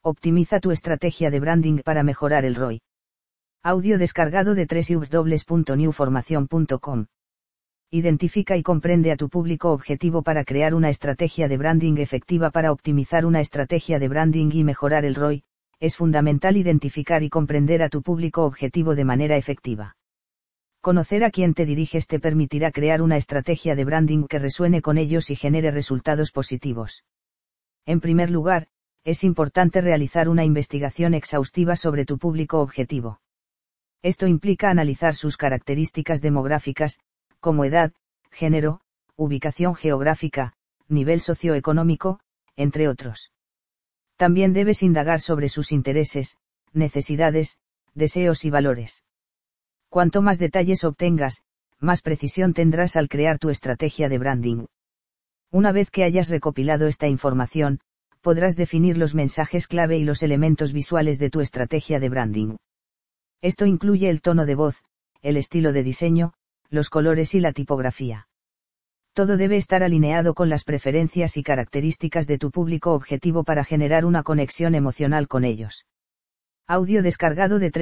Optimiza tu estrategia de branding para mejorar el ROI. Audio descargado de www.newformacion.com. Identifica y comprende a tu público objetivo para crear una estrategia de branding efectiva. Para optimizar una estrategia de branding y mejorar el ROI, es fundamental identificar y comprender a tu público objetivo de manera efectiva. Conocer a quién te diriges te permitirá crear una estrategia de branding que resuene con ellos y genere resultados positivos. En primer lugar, es importante realizar una investigación exhaustiva sobre tu público objetivo. Esto implica analizar sus características demográficas, como edad, género, ubicación geográfica, nivel socioeconómico, entre otros. También debes indagar sobre sus intereses, necesidades, deseos y valores. Cuanto más detalles obtengas, más precisión tendrás al crear tu estrategia de branding. Una vez que hayas recopilado esta información, podrás definir los mensajes clave y los elementos visuales de tu estrategia de branding. Esto incluye el tono de voz, el estilo de diseño, los colores y la tipografía. Todo debe estar alineado con las preferencias y características de tu público objetivo para generar una conexión emocional con ellos. Audio descargado de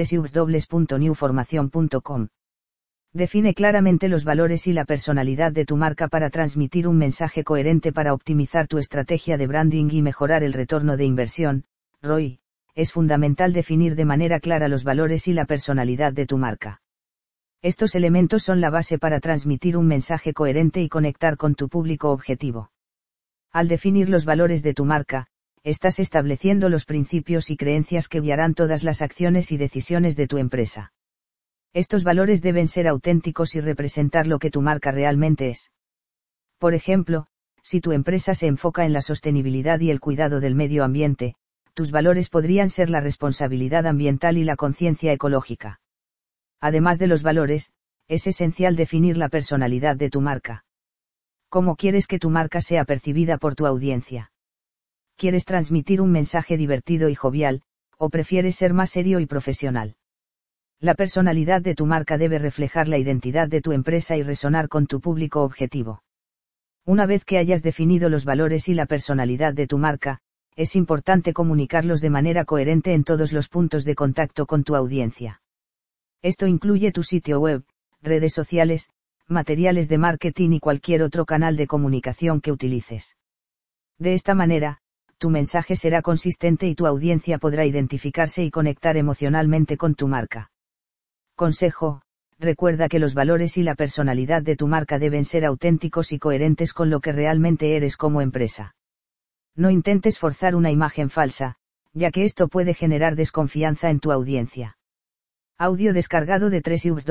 www.newformacion.com. Define claramente los valores y la personalidad de tu marca para transmitir un mensaje coherente. Para optimizar tu estrategia de branding y mejorar el retorno de inversión, ROI, es fundamental definir de manera clara los valores y la personalidad de tu marca. Estos elementos son la base para transmitir un mensaje coherente y conectar con tu público objetivo. Al definir los valores de tu marca, estás estableciendo los principios y creencias que guiarán todas las acciones y decisiones de tu empresa. Estos valores deben ser auténticos y representar lo que tu marca realmente es. Por ejemplo, si tu empresa se enfoca en la sostenibilidad y el cuidado del medio ambiente, tus valores podrían ser la responsabilidad ambiental y la conciencia ecológica. Además de los valores, es esencial definir la personalidad de tu marca. ¿Cómo quieres que tu marca sea percibida por tu audiencia? ¿Quieres transmitir un mensaje divertido y jovial, o prefieres ser más serio y profesional? La personalidad de tu marca debe reflejar la identidad de tu empresa y resonar con tu público objetivo. Una vez que hayas definido los valores y la personalidad de tu marca, es importante comunicarlos de manera coherente en todos los puntos de contacto con tu audiencia. Esto incluye tu sitio web, redes sociales, materiales de marketing y cualquier otro canal de comunicación que utilices. De esta manera, tu mensaje será consistente y tu audiencia podrá identificarse y conectar emocionalmente con tu marca. Consejo: recuerda que los valores y la personalidad de tu marca deben ser auténticos y coherentes con lo que realmente eres como empresa. No intentes forzar una imagen falsa, ya que esto puede generar desconfianza en tu audiencia. Audio descargado de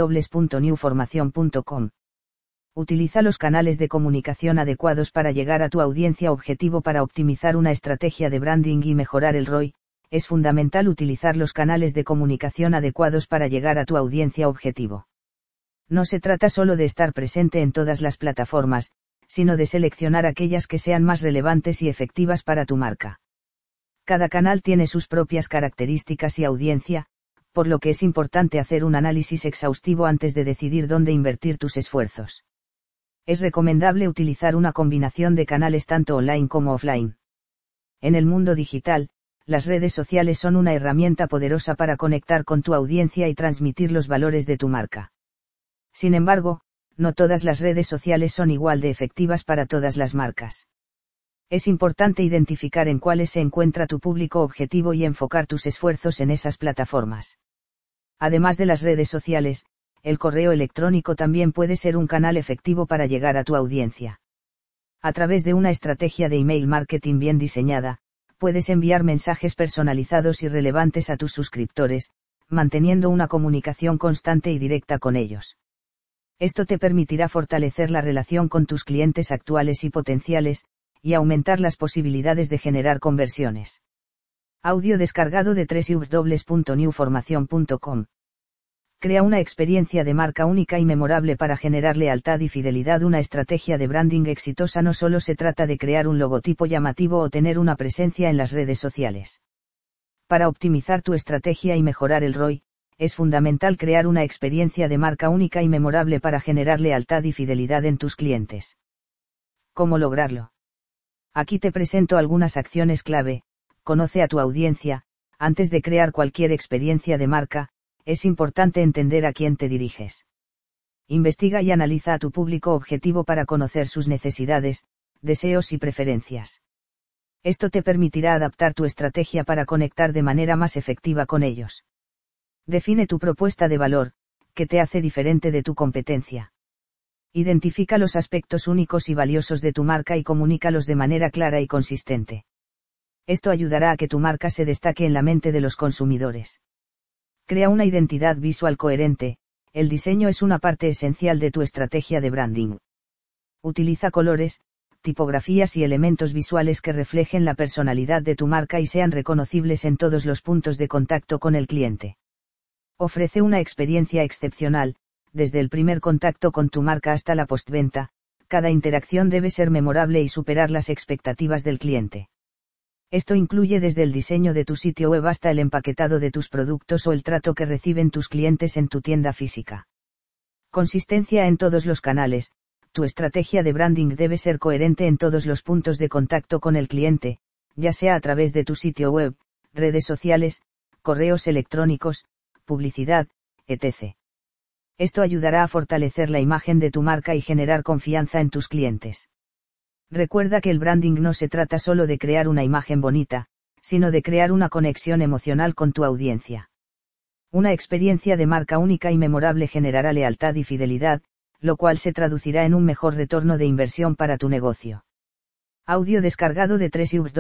www.newformacion.com. Utiliza los canales de comunicación adecuados para llegar a tu audiencia objetivo. Para optimizar una estrategia de branding y mejorar el ROI, es fundamental utilizar los canales de comunicación adecuados para llegar a tu audiencia objetivo. No se trata solo de estar presente en todas las plataformas, sino de seleccionar aquellas que sean más relevantes y efectivas para tu marca. Cada canal tiene sus propias características y audiencia, por lo que es importante hacer un análisis exhaustivo antes de decidir dónde invertir tus esfuerzos. Es recomendable utilizar una combinación de canales tanto online como offline. En el mundo digital, las redes sociales son una herramienta poderosa para conectar con tu audiencia y transmitir los valores de tu marca. Sin embargo, no todas las redes sociales son igual de efectivas para todas las marcas. Es importante identificar en cuáles se encuentra tu público objetivo y enfocar tus esfuerzos en esas plataformas. Además de las redes sociales, el correo electrónico también puede ser un canal efectivo para llegar a tu audiencia. A través de una estrategia de email marketing bien diseñada, puedes enviar mensajes personalizados y relevantes a tus suscriptores, manteniendo una comunicación constante y directa con ellos. Esto te permitirá fortalecer la relación con tus clientes actuales y potenciales, y aumentar las posibilidades de generar conversiones. Audio descargado de www.newformacion.com. Crea una experiencia de marca única y memorable para generar lealtad y fidelidad. Una estrategia de branding exitosa no solo se trata de crear un logotipo llamativo o tener una presencia en las redes sociales. Para optimizar tu estrategia y mejorar el ROI, es fundamental crear una experiencia de marca única y memorable para generar lealtad y fidelidad en tus clientes. ¿Cómo lograrlo? Aquí te presento algunas acciones clave, Conoce a tu audiencia. Antes de crear cualquier experiencia de marca, es importante entender a quién te diriges. Investiga y analiza a tu público objetivo para conocer sus necesidades, deseos y preferencias. Esto te permitirá adaptar tu estrategia para conectar de manera más efectiva con ellos. Define tu propuesta de valor, que te hace diferente de tu competencia. Identifica los aspectos únicos y valiosos de tu marca y comunícalos de manera clara y consistente. Esto ayudará a que tu marca se destaque en la mente de los consumidores. Crea una identidad visual coherente. El diseño es una parte esencial de tu estrategia de branding. Utiliza colores, tipografías y elementos visuales que reflejen la personalidad de tu marca y sean reconocibles en todos los puntos de contacto con el cliente. Ofrece una experiencia excepcional, desde el primer contacto con tu marca hasta la postventa. Cada interacción debe ser memorable y superar las expectativas del cliente. Esto incluye desde el diseño de tu sitio web hasta el empaquetado de tus productos o el trato que reciben tus clientes en tu tienda física. Consistencia en todos los canales. Tu estrategia de branding debe ser coherente en todos los puntos de contacto con el cliente, ya sea a través de tu sitio web, redes sociales, correos electrónicos, publicidad, etc. Esto ayudará a fortalecer la imagen de tu marca y generar confianza en tus clientes. Recuerda que el branding no se trata solo de crear una imagen bonita, sino de crear una conexión emocional con tu audiencia. Una experiencia de marca única y memorable generará lealtad y fidelidad, lo cual se traducirá en un mejor retorno de inversión para tu negocio. Audio descargado de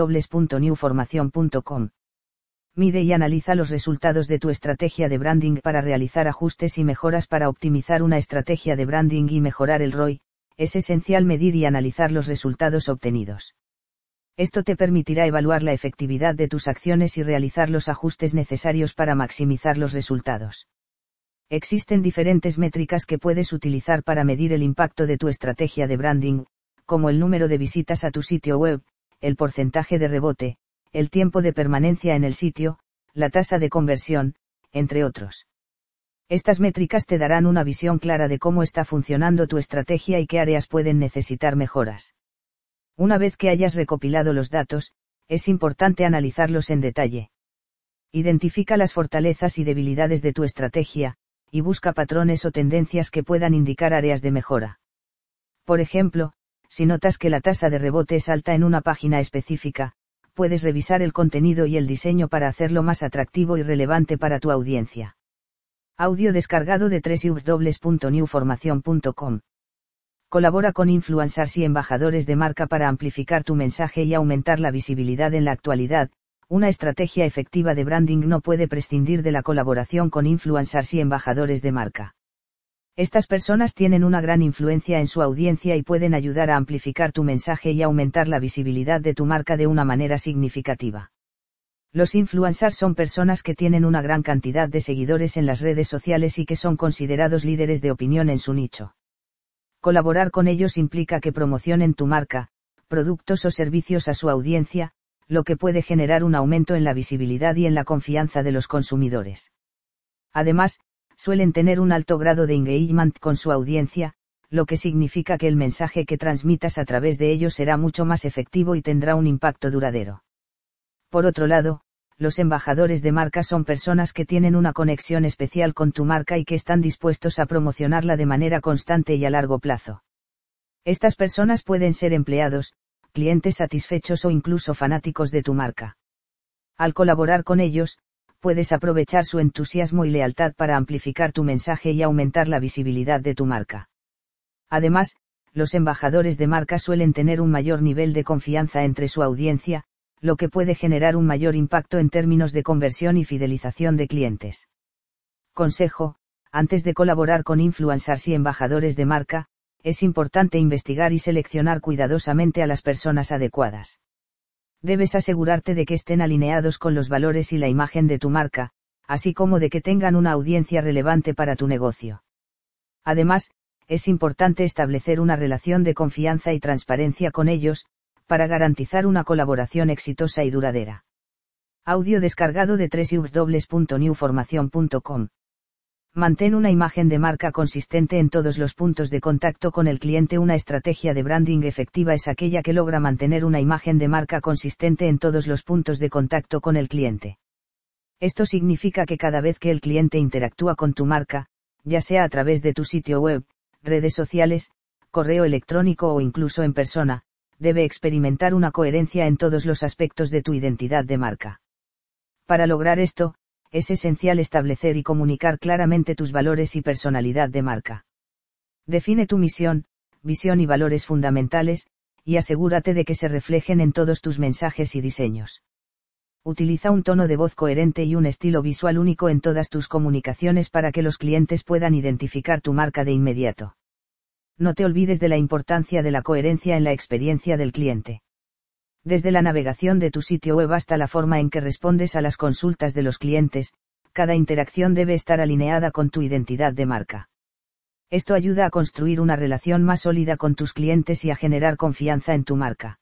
www.newformacion.com. Mide y analiza los resultados de tu estrategia de branding para realizar ajustes y mejoras para optimizar una estrategia de branding y mejorar el ROI. Es esencial medir y analizar los resultados obtenidos. Esto te permitirá evaluar la efectividad de tus acciones y realizar los ajustes necesarios para maximizar los resultados. Existen diferentes métricas que puedes utilizar para medir el impacto de tu estrategia de branding, como el número de visitas a tu sitio web, el porcentaje de rebote, el tiempo de permanencia en el sitio, la tasa de conversión, entre otros. Estas métricas te darán una visión clara de cómo está funcionando tu estrategia y qué áreas pueden necesitar mejoras. Una vez que hayas recopilado los datos, es importante analizarlos en detalle. Identifica las fortalezas y debilidades de tu estrategia, y busca patrones o tendencias que puedan indicar áreas de mejora. Por ejemplo, si notas que la tasa de rebote es alta en una página específica, puedes revisar el contenido y el diseño para hacerlo más atractivo y relevante para tu audiencia. Audio descargado de www.newformacion.com. Colabora con influencers y embajadores de marca para amplificar tu mensaje y aumentar la visibilidad en la actualidad. Una estrategia efectiva de branding no puede prescindir de la colaboración con influencers y embajadores de marca. Estas personas tienen una gran influencia en su audiencia y pueden ayudar a amplificar tu mensaje y aumentar la visibilidad de tu marca de una manera significativa. Los influencers son personas que tienen una gran cantidad de seguidores en las redes sociales y que son considerados líderes de opinión en su nicho. Colaborar con ellos implica que promocionen tu marca, productos o servicios a su audiencia, lo que puede generar un aumento en la visibilidad y en la confianza de los consumidores. Además, suelen tener un alto grado de engagement con su audiencia, lo que significa que el mensaje que transmitas a través de ellos será mucho más efectivo y tendrá un impacto duradero. Por otro lado, los embajadores de marca son personas que tienen una conexión especial con tu marca y que están dispuestos a promocionarla de manera constante y a largo plazo. Estas personas pueden ser empleados, clientes satisfechos o incluso fanáticos de tu marca. Al colaborar con ellos, puedes aprovechar su entusiasmo y lealtad para amplificar tu mensaje y aumentar la visibilidad de tu marca. Además, los embajadores de marca suelen tener un mayor nivel de confianza entre su audiencia, lo que puede generar un mayor impacto en términos de conversión y fidelización de clientes. Consejo: antes de colaborar con influencers y embajadores de marca, es importante investigar y seleccionar cuidadosamente a las personas adecuadas. Debes asegurarte de que estén alineados con los valores y la imagen de tu marca, así como de que tengan una audiencia relevante para tu negocio. Además, es importante establecer una relación de confianza y transparencia con ellos, para garantizar una colaboración exitosa y duradera. Audio descargado de www.newformacion.com. Mantén una imagen de marca consistente en todos los puntos de contacto con el cliente. Una estrategia de branding efectiva es aquella que logra mantener una imagen de marca consistente en todos los puntos de contacto con el cliente. Esto significa que cada vez que el cliente interactúa con tu marca, ya sea a través de tu sitio web, redes sociales, correo electrónico o incluso en persona, debe experimentar una coherencia en todos los aspectos de tu identidad de marca. Para lograr esto, es esencial establecer y comunicar claramente tus valores y personalidad de marca. Define tu misión, visión y valores fundamentales, y asegúrate de que se reflejen en todos tus mensajes y diseños. Utiliza un tono de voz coherente y un estilo visual único en todas tus comunicaciones para que los clientes puedan identificar tu marca de inmediato. No te olvides de la importancia de la coherencia en la experiencia del cliente. Desde la navegación de tu sitio web hasta la forma en que respondes a las consultas de los clientes, cada interacción debe estar alineada con tu identidad de marca. Esto ayuda a construir una relación más sólida con tus clientes y a generar confianza en tu marca.